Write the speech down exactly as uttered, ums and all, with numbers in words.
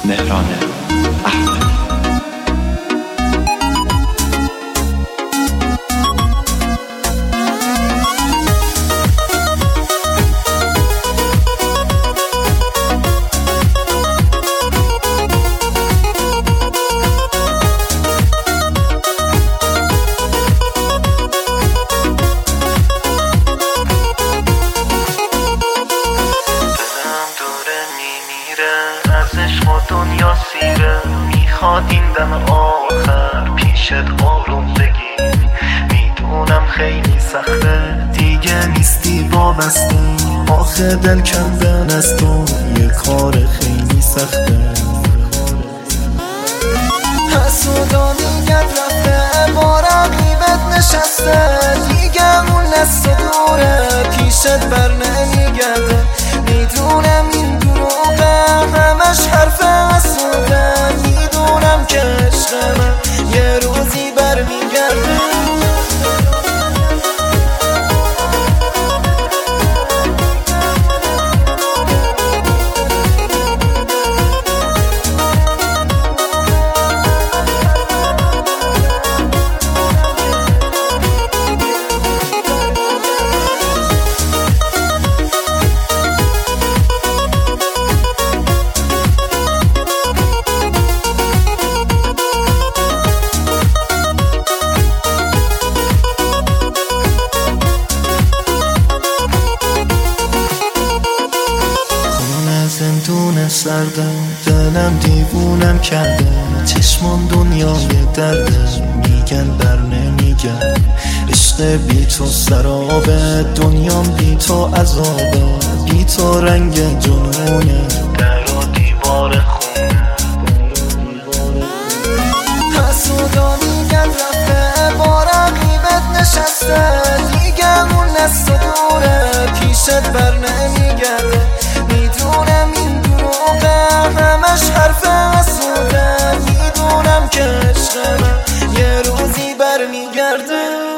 مهران احمدی. ازش و دنیا سیره، میخواد این دم آخر پیشت آروم بگیر. میدونم خیلی سخته دیگه نیستی وابسته، آخه دل کندن از تو یه کار خیلی سخته. حسودا میگن رفته با رقیبت نشسته، دیگه اون دست دوره پیشت بر نمیگرده. میدونم این دروغه همش حرف حسوده، میدونم که عشق من یه روزی برمیگرده. زندون سردم دلم دیوونم کرده، چشمان دنیای درده میگن بر نمیگن. عشق بی تو سرابه، دنیام بی تو عذابه، بی تو رنگ جنونه در و دیوار خونه. حسودا میگن رفته با رقیبت نشسته، دیگه اون دست دوره پیشت بر نمیگرده. میدونم این دروغه همش حرف حسوده، میدونم که عشق من یه روزی برمیگرده.